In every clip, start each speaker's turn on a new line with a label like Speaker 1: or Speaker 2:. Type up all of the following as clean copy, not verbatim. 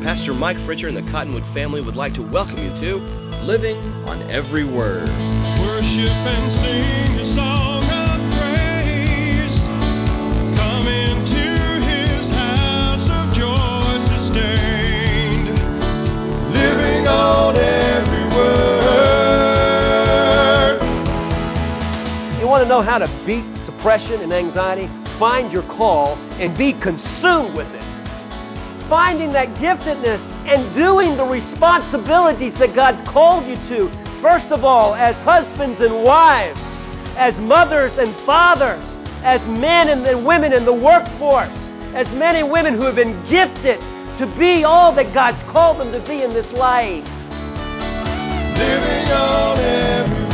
Speaker 1: Pastor Mike Fritcher and the Cottonwood family would like to welcome you to Living on Every Word.
Speaker 2: Worship and sing a song of praise. Come into His house of joy sustained. Living on every word.
Speaker 3: You want to know how to beat depression and anxiety? Find your call and be consumed with it. Finding that giftedness and doing the responsibilities that God's called you to. First of all, as husbands and wives, as mothers and fathers, as men and women in the workforce, as men and women who have been gifted to be all that God's called them to be in this life.
Speaker 2: Living on every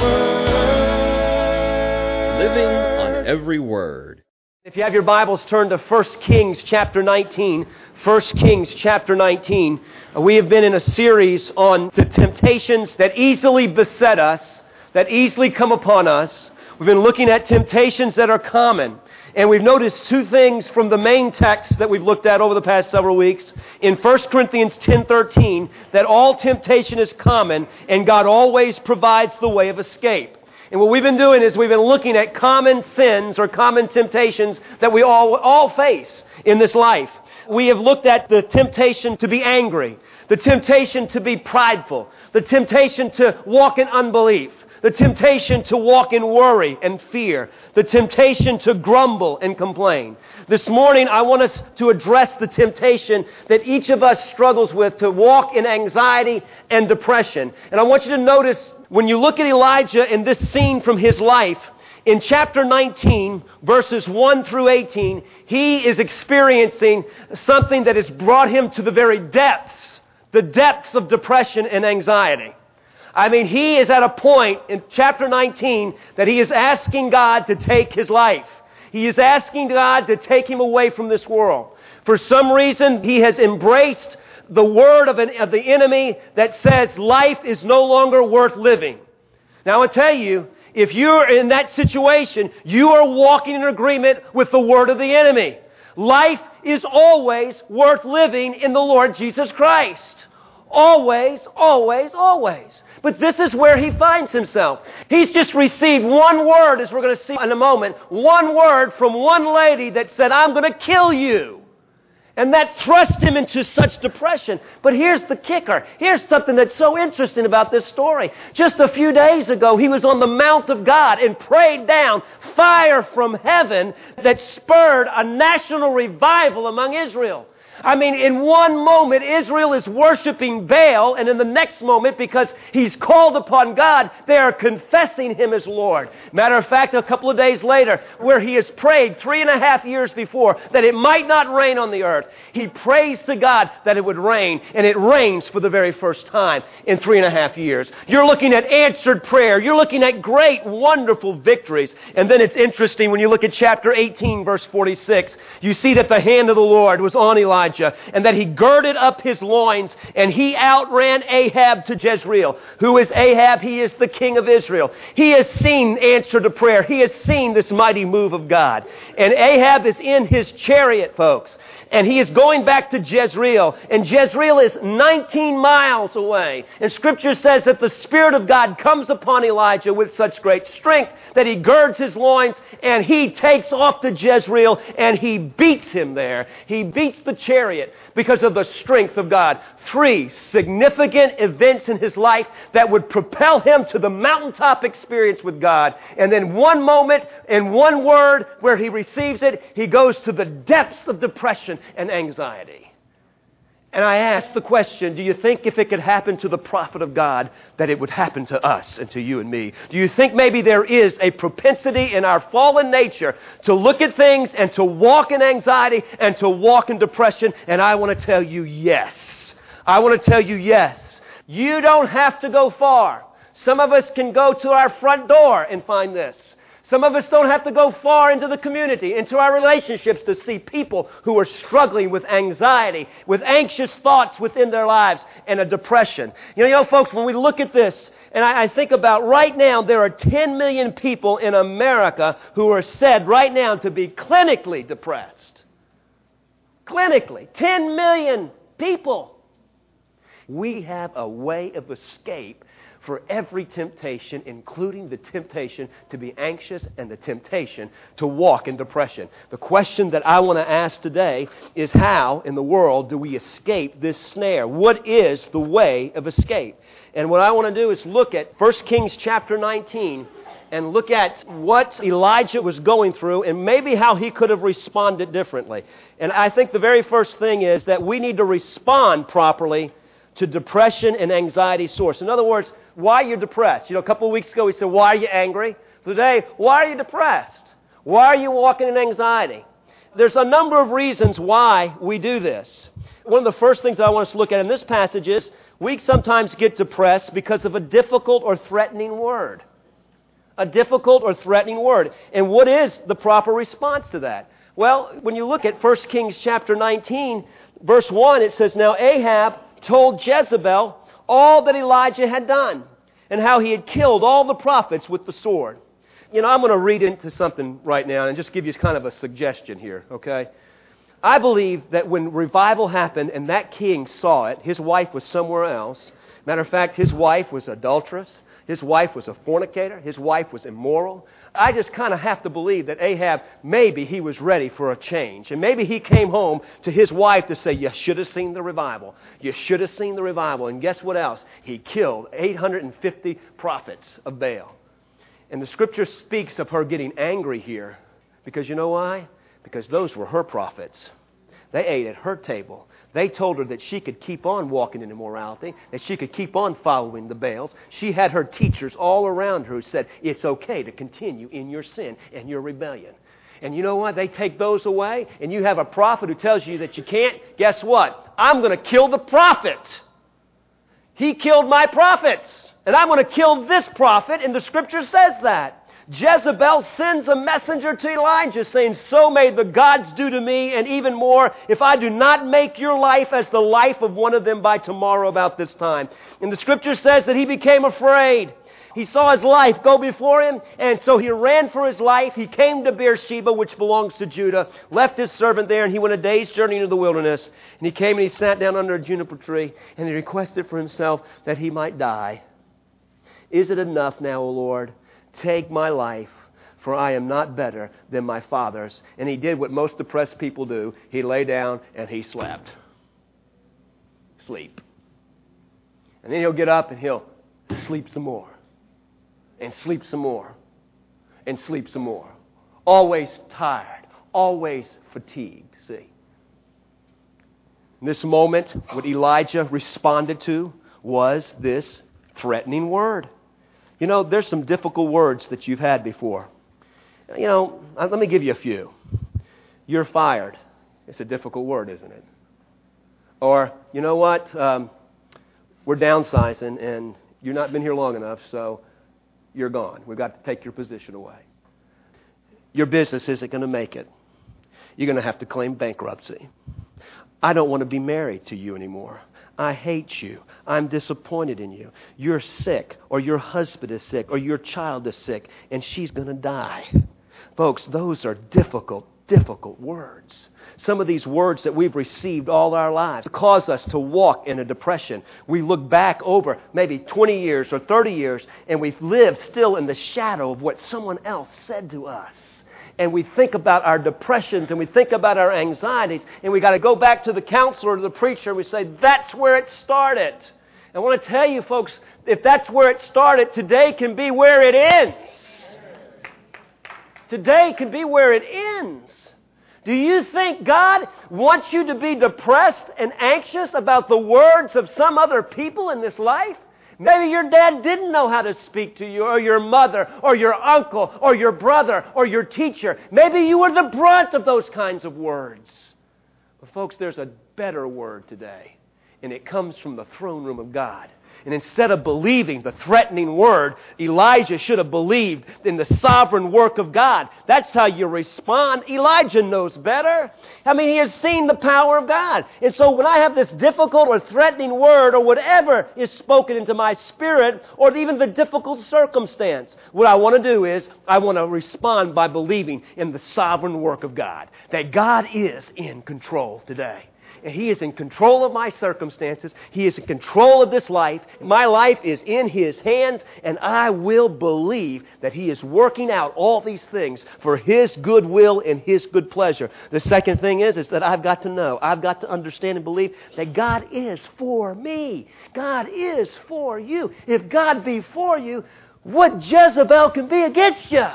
Speaker 2: word.
Speaker 1: Living on Every Word.
Speaker 3: If you have your Bibles, turn to 1 Kings chapter 19. 1 Kings chapter 19. We have been in a series on the temptations that easily beset us, that easily come upon us. We've been looking at temptations that are common. And we've noticed two things from the main text that we've looked at over the past several weeks. In 1 Corinthians 10:13, that all temptation is common and God always provides the way of escape. And what we've been doing is we've been looking at common sins or common temptations that we all face in this life. We have looked at the temptation to be angry, the temptation to be prideful, the temptation to walk in unbelief, the temptation to walk in worry and fear, the temptation to grumble and complain. This morning, I want us to address the temptation that each of us struggles with to walk in anxiety and depression. And I want you to notice, when you look at Elijah in this scene from his life, in chapter 19, verses 1 through 18, he is experiencing something that has brought him to the very depths of depression and anxiety. I mean, he is at a point in chapter 19 that he is asking God to take his life. He is asking God to take him away from this world. For some reason, he has embraced the word of the enemy that says life is no longer worth living. Now, I tell you, if you're in that situation, you are walking in agreement with the word of the enemy. Life is always worth living in the Lord Jesus Christ. Always, always, always. But this is where he finds himself. He's just received one word, as we're going to see in a moment, one word from one lady that said, "I'm going to kill you." And that thrust him into such depression. But here's the kicker. Here's something that's so interesting about this story. Just a few days ago, he was on the Mount of God and prayed down fire from heaven that spurred a national revival among Israel. I mean, in one moment, Israel is worshiping Baal, and in the next moment, because he's called upon God, they are confessing him as Lord. Matter of fact, a couple of days later, where he has prayed 3.5 years before that it might not rain on the earth, he prays to God that it would rain, and it rains for the very first time in 3.5 years. You're looking at answered prayer. You're looking at great, wonderful victories. And then it's interesting when you look at chapter 18, verse 46, you see that the hand of the Lord was on Elijah, and that he girded up his loins and he outran Ahab to Jezreel. Who is Ahab? He is the king of Israel. He has seen answer to prayer. He has seen this mighty move of God. And Ahab is in his chariot, folks. And he is going back to Jezreel. And Jezreel is 19 miles away. And Scripture says that the Spirit of God comes upon Elijah with such great strength that he girds his loins and he takes off to Jezreel and he beats him there. He beats the chariot because of the strength of God. 3 significant events in his life that would propel him to the mountaintop experience with God. And then one moment and one word where he receives it, he goes to the depths of depression and anxiety. And I ask the question, do you think if it could happen to the prophet of God, that it would happen to us and to you and me? Do you think maybe there is a propensity in our fallen nature to look at things and to walk in anxiety and to walk in depression? And I want to tell you yes. I want to tell you yes. You don't have to go far. Some of us can go to our front door and find this. Some of us don't have to go far into the community, into our relationships to see people who are struggling with anxiety, with anxious thoughts within their lives and a depression. You know, folks, when we look at this, and I think about right now, there are 10 million people in America who are said right now to be clinically depressed. Clinically. 10 million people. We have a way of escape for every temptation, including the temptation to be anxious and the temptation to walk in depression. The question that I want to ask today is, how in the world do we escape this snare? What is the way of escape? And what I want to do is look at 1 Kings chapter 19 and look at what Elijah was going through and maybe how he could have responded differently. And I think the very first thing is that we need to respond properly to depression and anxiety source. In other words, why you're depressed. A couple of weeks ago we said, why are you angry? Today, why are you depressed? Why are you walking in anxiety? There's a number of reasons why we do this. One of the first things I want us to look at in this passage is we sometimes get depressed because of a difficult or threatening word. A difficult or threatening word. And what is the proper response to that? Well, when you look at 1 Kings chapter 19, verse 1, it says, Now Ahab told Jezebel all that Elijah had done and how he had killed all the prophets with the sword. I'm going to read into something right now and just give you kind of a suggestion here, okay? I believe that when revival happened and that king saw it, his wife was somewhere else. Matter of fact, his wife was adulterous. His wife was a fornicator. His wife was immoral. I just kind of have to believe that Ahab, maybe he was ready for a change. And maybe he came home to his wife to say, you should have seen the revival. You should have seen the revival. And guess what else? He killed 850 prophets of Baal. And the Scripture speaks of her getting angry here. Because you know why? Because those were her prophets. They ate at her table. They told her that she could keep on walking in immorality, that she could keep on following the Baals. She had her teachers all around her who said, it's okay to continue in your sin and your rebellion. And you know what? They take those away, and you have a prophet who tells you that you can't. Guess what? I'm going to kill the prophet. He killed my prophets, and I'm going to kill this prophet, and the Scripture says that. Jezebel sends a messenger to Elijah saying, so may the gods do to me, and even more, if I do not make your life as the life of one of them by tomorrow about this time. And the Scripture says that he became afraid. He saw his life go before him, and so he ran for his life. He came to Beersheba, which belongs to Judah, left his servant there, and he went a day's journey into the wilderness. And he came and he sat down under a juniper tree, and he requested for himself that he might die. Is it enough now, O Lord? Take my life, for I am not better than my fathers. And he did what most depressed people do. He lay down and he slept. Sleep. And then he'll get up and he'll sleep some more. And sleep some more. And sleep some more. Always tired. Always fatigued. See? In this moment, what Elijah responded to was this threatening word. There's some difficult words that you've had before. Let me give you a few. You're fired. It's a difficult word, isn't it? Or, you know what? We're downsizing and you've not been here long enough, so you're gone. We've got to take your position away. Your business isn't going to make it. You're going to have to claim bankruptcy. I don't want to be married to you anymore. I hate you. I'm disappointed in you. You're sick, or your husband is sick, or your child is sick, and she's going to die. Folks, those are difficult words. Some of these words that we've received all our lives cause us to walk in a depression. We look back over maybe 20 years or 30 years, and we've lived still in the shadow of what someone else said to us. And we think about our depressions and we think about our anxieties, and we got to go back to the counselor or to the preacher and we say, that's where it started. I want to tell you folks, if that's where it started, today can be where it ends. Today can be where it ends. Do you think God wants you to be depressed and anxious about the words of some other people in this life? Maybe your dad didn't know how to speak to you, or your mother, or your uncle, or your brother, or your teacher. Maybe you were the brunt of those kinds of words. But folks, there's a better word today, and it comes from the throne room of God. And instead of believing the threatening word, Elijah should have believed in the sovereign work of God. That's how you respond. Elijah knows better. He has seen the power of God. And so when I have this difficult or threatening word or whatever is spoken into my spirit, or even the difficult circumstance, what I want to do is I want to respond by believing in the sovereign work of God. That God is in control today. and He is in control of my circumstances. He is in control of this life. My life is in His hands, and I will believe that He is working out all these things for His good will and His good pleasure. The second thing is that I've got to know, I've got to understand and believe that God is for me. God is for you. If God be for you, what Jezebel can be against you?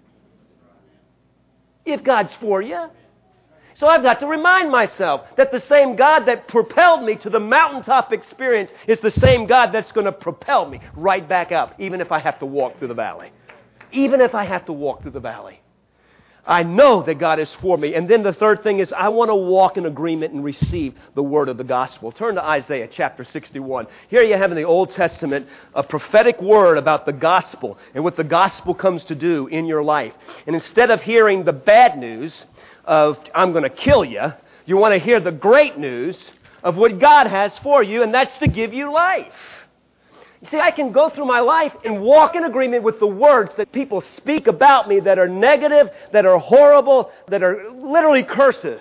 Speaker 3: If God's for you. So I've got to remind myself that the same God that propelled me to the mountaintop experience is the same God that's going to propel me right back up, even if I have to walk through the valley. Even if I have to walk through the valley. I know that God is for me. And then the third thing is I want to walk in agreement and receive the word of the gospel. Turn to Isaiah chapter 61. Here you have in the Old Testament a prophetic word about the gospel and what the gospel comes to do in your life. And instead of hearing the bad news of I'm going to kill you, you want to hear the great news of what God has for you, and that's to give you life. You see, I can go through my life and walk in agreement with the words that people speak about me that are negative, that are horrible, that are literally curses.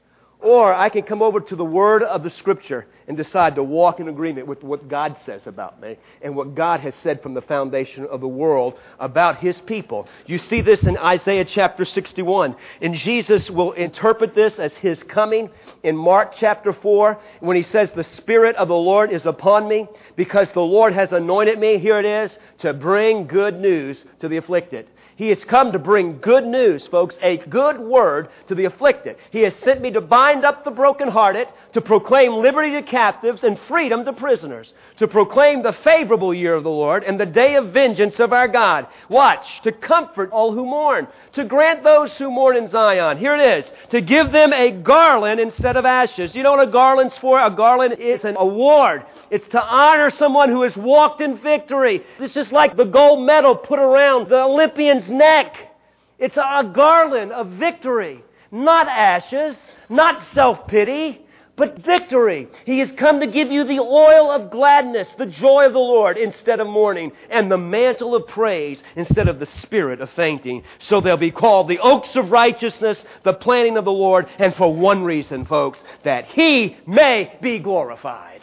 Speaker 3: Or I can come over to the word of the Scripture and decide to walk in agreement with what God says about me and what God has said from the foundation of the world about His people. You see this in Isaiah chapter 61. And Jesus will interpret this as His coming in Mark chapter 4 when He says, the Spirit of the Lord is upon me because the Lord has anointed me, here it is, to bring good news to the afflicted. He has come to bring good news, folks, a good word to the afflicted. He has sent me to bind up the brokenhearted, to proclaim liberty to captives and freedom to prisoners, to proclaim the favorable year of the Lord and the day of vengeance of our God. Watch, to comfort all who mourn, to grant those who mourn in Zion. Here it is, to give them a garland instead of ashes. You know what a garland's for? A garland is an award. It's to honor someone who has walked in victory. It's just like the gold medal put around the Olympian's neck. It's a garland of victory, not ashes, not self-pity, but victory. He has come to give you the oil of gladness, the joy of the Lord instead of mourning, and the mantle of praise instead of the spirit of fainting. So they'll be called the oaks of righteousness, the planting of the Lord, and for one reason, folks, that He may be glorified.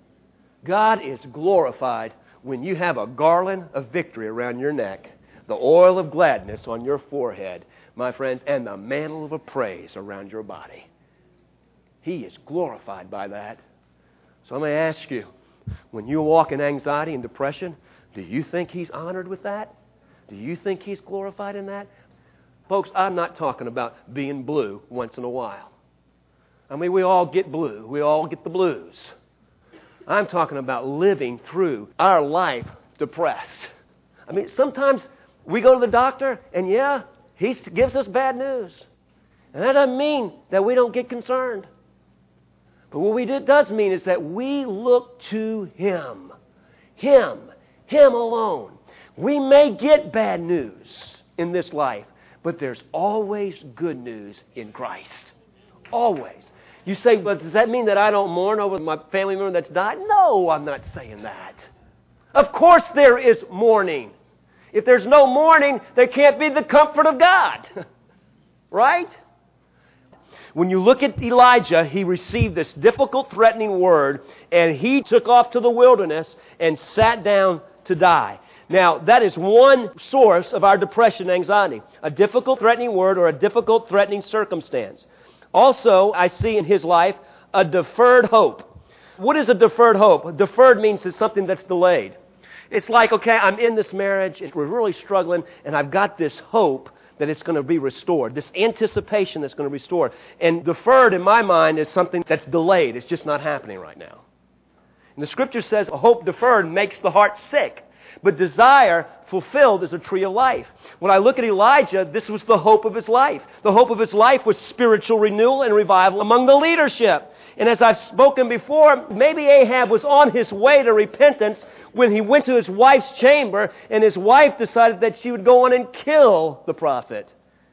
Speaker 3: God is glorified when you have a garland of victory around your neck, the oil of gladness on your forehead, my friends, and the mantle of praise around your body. He is glorified by that. So I'm going to ask you, when you walk in anxiety and depression, do you think He's honored with that? Do you think He's glorified in that? Folks, I'm not talking about being blue once in a while. I mean, we all get blue. We all get the blues. I'm talking about living through our life depressed. I mean, sometimes we go to the doctor and he gives us bad news. And that doesn't mean that we don't get concerned. But what it does mean is that we look to Him. Him alone. We may get bad news in this life, but there's always good news in Christ. Always. You say, but does that mean that I don't mourn over my family member that's died? No, I'm not saying that. Of course there is mourning. If there's no mourning, there can't be the comfort of God. Right? When you look at Elijah, he received this difficult, threatening word, and he took off to the wilderness and sat down to die. Now, that is one source of our depression and anxiety. A difficult, threatening word or a difficult, threatening circumstance. Also, I see in his life a deferred hope. What is a deferred hope? Deferred means it's something that's delayed. It's like, okay, I'm in this marriage, we're really struggling, and I've got this hope that it's going to be restored, this anticipation that's going to be restored. And deferred, in my mind, is something that's delayed. It's just not happening right now. And the Scripture says, a hope deferred makes the heart sick, but desire fulfilled is a tree of life. When I look at Elijah, this was the hope of his life. The hope of his life was spiritual renewal and revival among the leadership. And as I've spoken before, maybe Ahab was on his way to repentance when he went to his wife's chamber and his wife decided that she would go on and kill the prophet.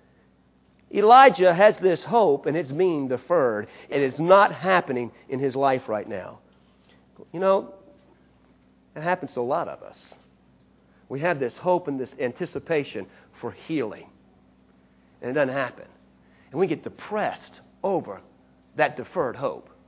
Speaker 3: Elijah has this hope, and it's being deferred, and it's not happening in his life right now. You know, it happens to a lot of us. We have this hope and this anticipation for healing, and it doesn't happen. And we get depressed over that deferred hope.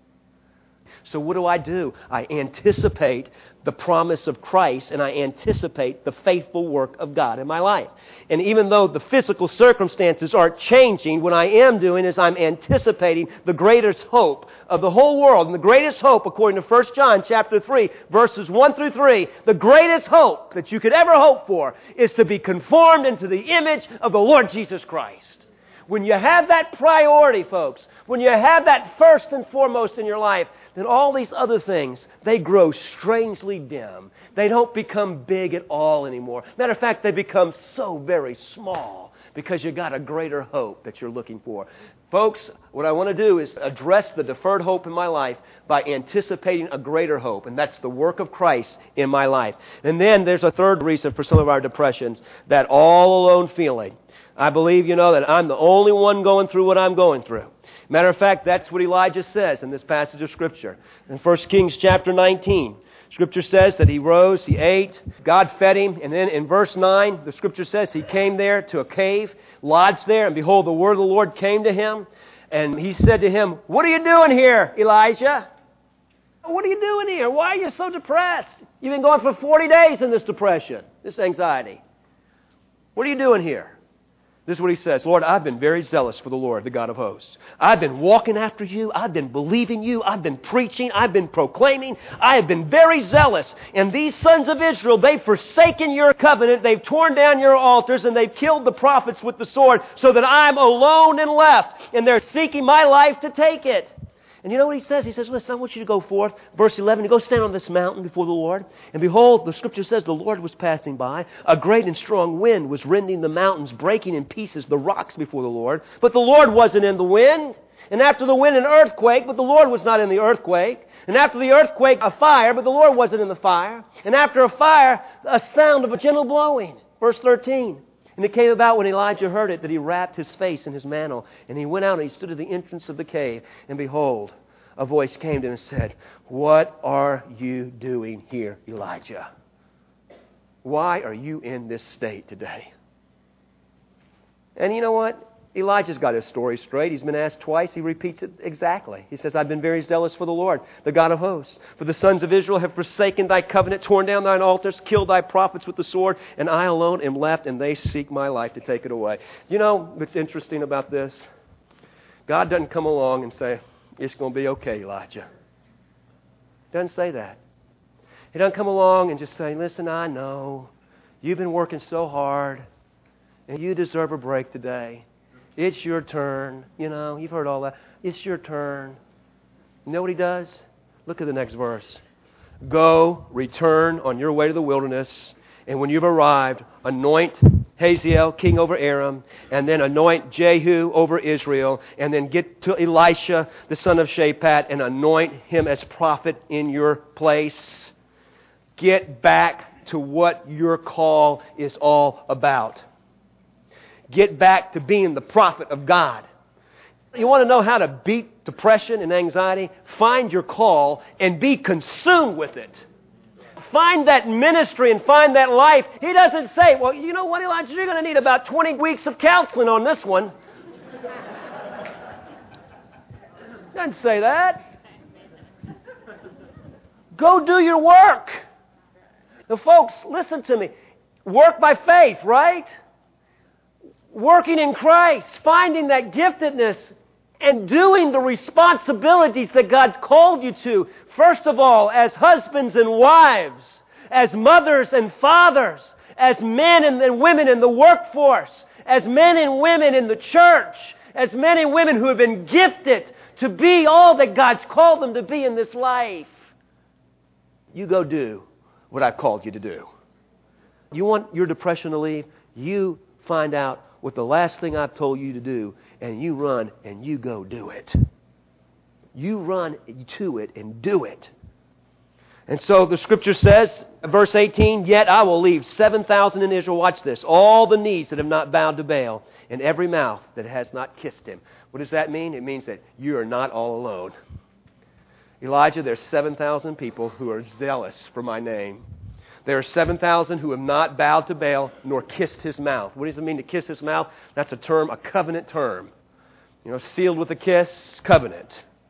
Speaker 3: So what do? I anticipate the promise of Christ, and I anticipate the faithful work of God in my life. And even though the physical circumstances aren't changing, what I am doing is I'm anticipating the greatest hope of the whole world. And the greatest hope, according to 1 John chapter 3, verses 1 through 3, the greatest hope that you could ever hope for is to be conformed into the image of the Lord Jesus Christ. When you have that priority, folks, when you have that first and foremost in your life, then all these other things, they grow strangely dim. They don't become big at all anymore. Matter of fact, they become so very small because you got a greater hope that you're looking for. Folks, what I want to do is address the deferred hope in my life by anticipating a greater hope, and that's the work of Christ in my life. And then there's a third reason for some of our depressions, that all alone feeling. I believe, that I'm the only one going through what I'm going through. Matter of fact, that's what Elijah says in this passage of Scripture. In 1 Kings chapter 19, Scripture says that he rose, he ate, God fed him, and then in verse 9, the Scripture says he came there to a cave, lodged there, and behold, the word of the Lord came to him, and he said to him, "What are you doing here, Elijah? What are you doing here? Why are you so depressed? You've been going for 40 days in this depression, this anxiety. What are you doing here?" This is what he says. "Lord, I've been very zealous for the Lord, the God of hosts. I've been walking after you. I've been believing you. I've been preaching. I've been proclaiming. I have been very zealous. And these sons of Israel, they've forsaken your covenant. They've torn down your altars, and they've killed the prophets with the sword, so that I'm alone and left. And they're seeking my life to take it." And you know what he says? He says, "Listen, I want you to go forth." Verse 11, to go stand on this mountain before the Lord. And behold, the Scripture says the Lord was passing by. A great and strong wind was rending the mountains, breaking in pieces the rocks before the Lord. But the Lord wasn't in the wind. And after the wind, an earthquake, but the Lord was not in the earthquake. And after the earthquake, a fire, but the Lord wasn't in the fire. And after a fire, a sound of a gentle blowing. Verse 13. And it came about when Elijah heard it that he wrapped his face in his mantle. And he went out and he stood at the entrance of the cave. And behold, a voice came to him and said, "What are you doing here, Elijah? Why are you in this state today?" And you know what? Elijah's got his story straight. He's been asked twice. He repeats it exactly. He says, "I've been very zealous for the Lord, the God of hosts. For the sons of Israel have forsaken thy covenant, torn down thine altars, killed thy prophets with the sword, and I alone am left, and they seek my life to take it away." You know what's interesting about this? God doesn't come along and say, "It's going to be okay, Elijah." He doesn't say that. He doesn't come along and just say, "Listen, I know you've been working so hard, and you deserve a break today. It's your turn. You've heard all that. It's your turn." You know what he does? Look at the next verse. "Go, return on your way to the wilderness, and when you've arrived, anoint Hazael, king over Aram, and then anoint Jehu over Israel, and then get to Elisha, the son of Shaphat, and anoint him as prophet in your place." Get back to what your call is all about. Get back to being the prophet of God. You want to know how to beat depression and anxiety? Find your call and be consumed with it. Find that ministry and find that life. He doesn't say, "Well, you know what, Elijah, you're going to need about 20 weeks of counseling on this one." He doesn't say that. Go do your work. Now, folks, listen to me. Work by faith, right? Working in Christ, finding that giftedness, and doing the responsibilities that God's called you to. First of all, as husbands and wives, as mothers and fathers, as men and women in the workforce, as men and women in the church, as men and women who have been gifted to be all that God's called them to be in this life. You go do what I've called you to do. You want your depression to leave? You find out what the last thing I've told you to do, and you run and you go do it. You run to it and do it. And so the Scripture says, verse 18, "Yet I will leave 7,000 in Israel." Watch this. "All the knees that have not bowed to Baal, and every mouth that has not kissed him." What does that mean? It means that you are not all alone. Elijah, there's 7,000 people who are zealous for my name. There are 7,000 who have not bowed to Baal nor kissed his mouth. What does it mean to kiss his mouth? That's a term, a covenant term. Sealed with a kiss, covenant.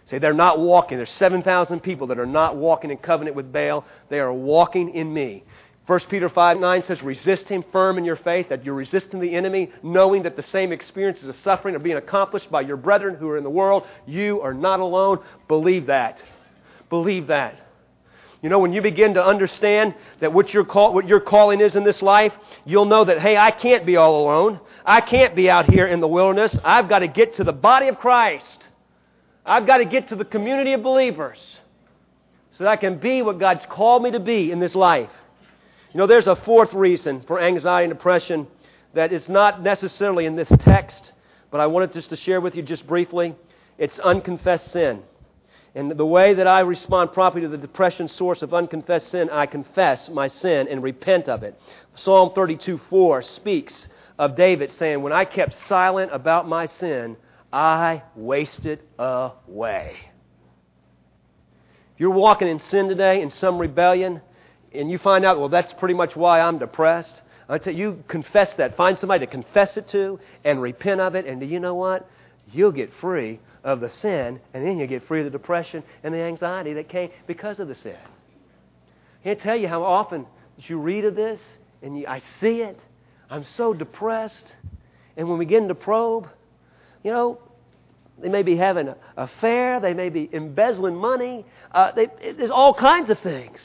Speaker 3: Say, they're not walking. There's 7,000 people that are not walking in covenant with Baal. They are walking in me. 1 Peter 5:9 says, resist him firm in your faith, that you're resisting the enemy, knowing that the same experiences of suffering are being accomplished by your brethren who are in the world. You are not alone. Believe that. Believe that. You know, when you begin to understand that what your calling is in this life, you'll know that, hey, I can't be all alone. I can't be out here in the wilderness. I've got to get to the body of Christ. I've got to get to the community of believers so that I can be what God's called me to be in this life. You know, there's a fourth reason for anxiety and depression that is not necessarily in this text, but I wanted just to share with you just briefly. It's unconfessed sin. And the way that I respond properly to the depression source of unconfessed sin, I confess my sin and repent of it. Psalm 32:4 speaks of David saying, when I kept silent about my sin, I wasted away. If you're walking in sin today, in some rebellion, and you find out, well, that's pretty much why I'm depressed, I tell you, confess that. Find somebody to confess it to and repent of it. And you know what? You'll get free of the sin, and then you'll get free of the depression and the anxiety that came because of the sin. I can't tell you how often that you read of this, and I see it. I'm so depressed. And when we get into probe, you know, they may be having an affair. They may be embezzling money. There's all kinds of things.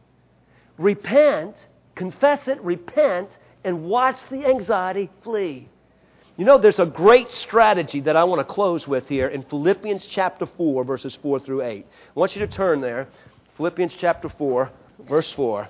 Speaker 3: Repent, confess it, repent, and watch the anxiety flee. You know, there's a great strategy that I want to close with here in Philippians chapter 4, verses 4 through 8. I want you to turn there. Philippians chapter 4, verse 4.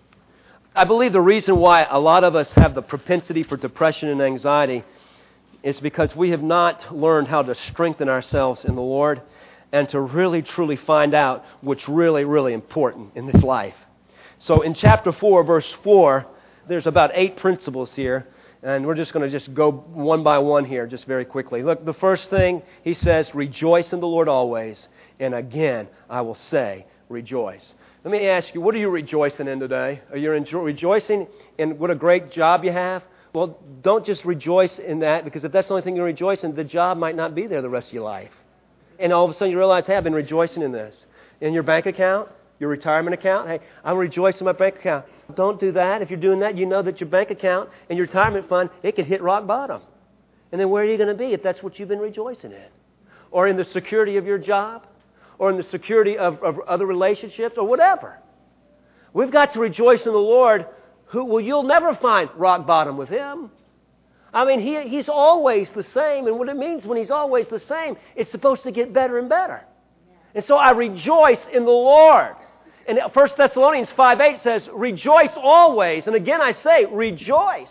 Speaker 3: I believe the reason why a lot of us have the propensity for depression and anxiety is because we have not learned how to strengthen ourselves in the Lord and to really, truly find out what's really, really important in this life. So in chapter 4, verse 4, there's about 8 principles here, and we're just going to go one by one here just very quickly. Look, the first thing, he says, rejoice in the Lord always, and again, I will say, rejoice. Let me ask you, what are you rejoicing in today? Are you rejoicing in what a great job you have? Well, don't just rejoice in that, because if that's the only thing you rejoice in, the job might not be there the rest of your life. And all of a sudden you realize, hey, I've been rejoicing in this. In your bank account, your retirement account, hey, I'm rejoicing in my bank account. Don't do that. If you're doing that, you know that your bank account and your retirement fund, it could hit rock bottom. And then where are you going to be if that's what you've been rejoicing in? Or in the security of your job? Or in the security of other relationships? Or whatever. We've got to rejoice in the Lord, you'll never find rock bottom with Him. I mean, He's always the same. And what it means when He's always the same, it's supposed to get better and better. And so I rejoice in the Lord. And 1 Thessalonians 5:8 says, rejoice always. And again I say, rejoice.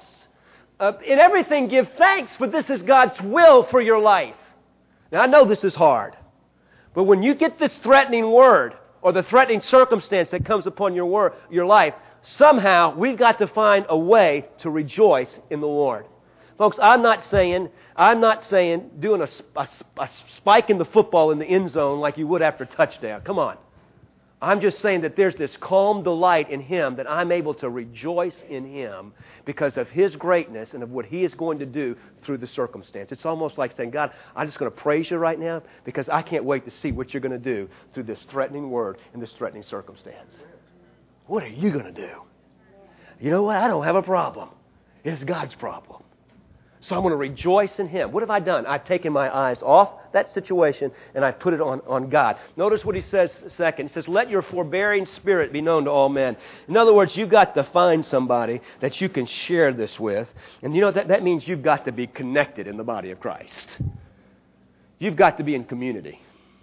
Speaker 3: In everything give thanks, for this is God's will for your life. Now I know this is hard. But when you get this threatening word, or the threatening circumstance that comes upon your life, somehow we've got to find a way to rejoice in the Lord. Folks, I'm not saying doing a spike in the football in the end zone like you would after a touchdown. Come on. I'm just saying that there's this calm delight in Him, that I'm able to rejoice in Him because of His greatness and of what He is going to do through the circumstance. It's almost like saying, God, I'm just going to praise You right now because I can't wait to see what You're going to do through this threatening word and this threatening circumstance. What are you going to do? You know what? I don't have a problem. It's God's problem. So I'm going to rejoice in Him. What have I done? I've taken my eyes off that situation and I put it on God. Notice what he says second. He says, let your forbearing spirit be known to all men. In other words, you've got to find somebody that you can share this with. And you know, that means you've got to be connected in the body of Christ. You've got to be in community.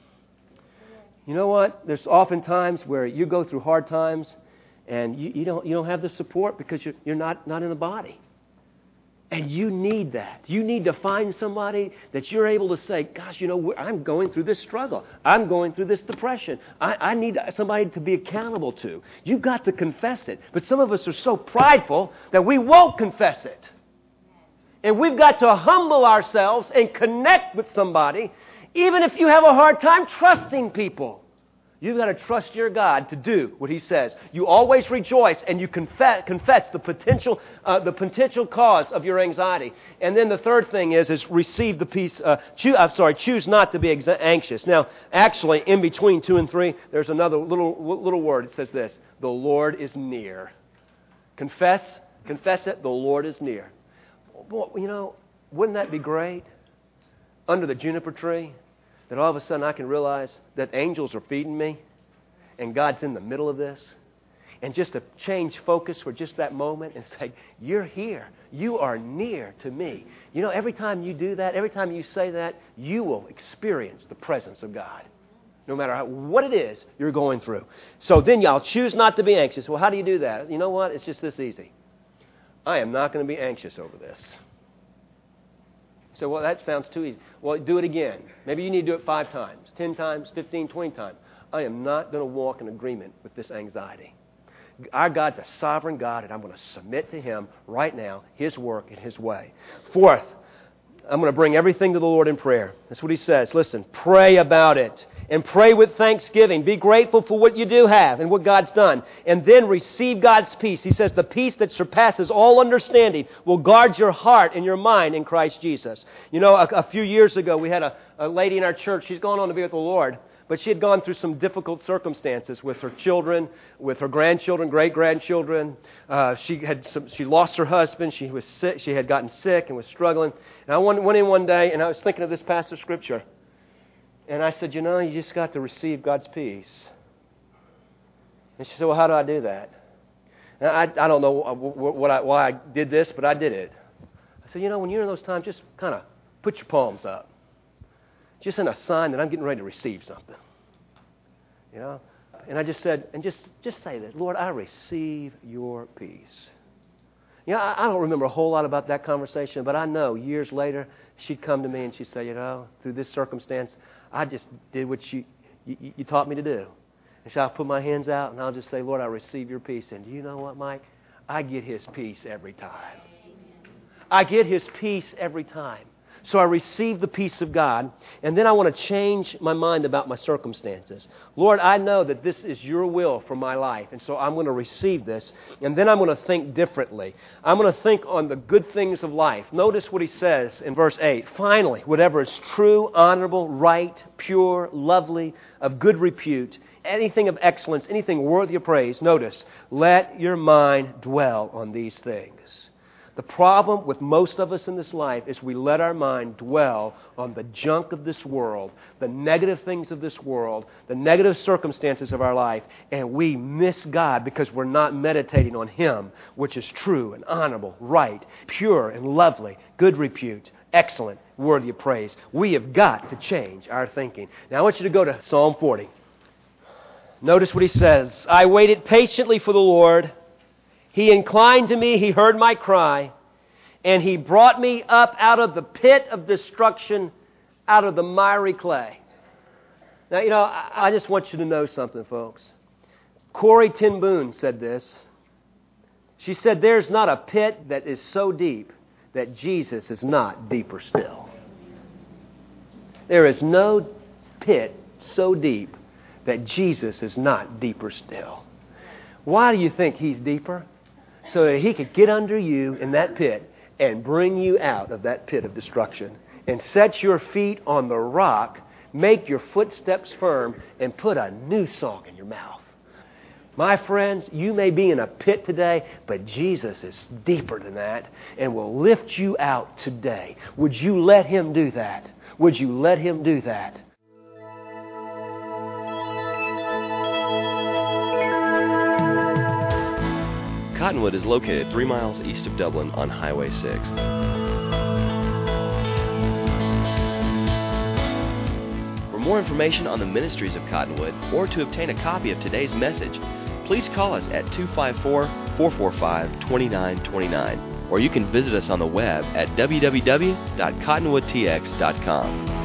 Speaker 3: You know what? There's often times where you go through hard times and you don't have the support because you're not in the body. And you need that. You need to find somebody that you're able to say, gosh, you know, I'm going through this struggle. I'm going through this depression. I need somebody to be accountable to. You've got to confess it. But some of us are so prideful that we won't confess it. And we've got to humble ourselves and connect with somebody, even if you have a hard time trusting people. You've got to trust your God to do what He says. You always rejoice and you confess the potential cause of your anxiety. And then the third thing is receive the peace. Choose not to be anxious. Now, actually, in between 2 and 3, there's another little word. It says this: the Lord is near. Confess it. The Lord is near. Boy, wouldn't that be great? Under the juniper tree, that all of a sudden I can realize that angels are feeding me and God's in the middle of this. And just to change focus for just that moment and say, you're here. You are near to me. Every time you do that, every time you say that, you will experience the presence of God. No matter what it is you're going through. So then y'all choose not to be anxious. Well, how do you do that? You know what? It's just this easy. I am not going to be anxious over this. So, well, that sounds too easy. Well, do it again. Maybe you need to do it 5 times, 10 times, 15, 20 times. I am not going to walk in agreement with this anxiety. Our God's a sovereign God, and I'm going to submit to Him right now, His work and His way. Fourth, I'm going to bring everything to the Lord in prayer. That's what He says. Listen, pray about it. And pray with thanksgiving. Be grateful for what you do have and what God's done. And then receive God's peace. He says the peace that surpasses all understanding will guard your heart and your mind in Christ Jesus. A few years ago we had a lady in our church. She's gone on to be with the Lord. But she had gone through some difficult circumstances with her children, with her grandchildren, great-grandchildren. She lost her husband. She was sick. She had gotten sick and was struggling. And I went in one day and I was thinking of this passage of Scripture. And I said, you just got to receive God's peace. And she said, well, how do I do that? And I don't know why I did this, but I did it. I said, when you're in those times, just kind of put your palms up. Just in a sign that I'm getting ready to receive something. And I just said, and just say that, Lord, I receive your peace. I don't remember a whole lot about that conversation, but I know years later she'd come to me and she'd say, through this circumstance, I just did what you taught me to do. And so I'll put my hands out and I'll just say, Lord, I receive your peace. And do you know what, Mike? I get His peace every time. I get His peace every time. So I receive the peace of God, and then I want to change my mind about my circumstances. Lord, I know that this is your will for my life, and so I'm going to receive this, and then I'm going to think differently. I'm going to think on the good things of life. Notice what he says in verse 8. Finally, whatever is true, honorable, right, pure, lovely, of good repute, anything of excellence, anything worthy of praise, notice, let your mind dwell on these things. The problem with most of us in this life is we let our mind dwell on the junk of this world, the negative things of this world, the negative circumstances of our life, and we miss God because we're not meditating on Him, which is true and honorable, right, pure and lovely, good repute, excellent, worthy of praise. We have got to change our thinking. Now I want you to go to Psalm 40. Notice what he says. I waited patiently for the Lord. He inclined to me, He heard my cry, and He brought me up out of the pit of destruction, out of the miry clay. Now, I just want you to know something, folks. Corrie ten Boom said this. She said, there's not a pit that is so deep that Jesus is not deeper still. There is no pit so deep that Jesus is not deeper still. Why do you think He's deeper? So that He could get under you in that pit and bring you out of that pit of destruction and set your feet on the rock, make your footsteps firm, and put a new song in your mouth. My friends, you may be in a pit today, but Jesus is deeper than that and will lift you out today. Would you let Him do that? Would you let Him do that?
Speaker 1: Cottonwood is located 3 miles east of Dublin on Highway 6. For more information on the ministries of Cottonwood or to obtain a copy of today's message, please call us at 254-445-2929, or you can visit us on the web at www.cottonwoodtx.com.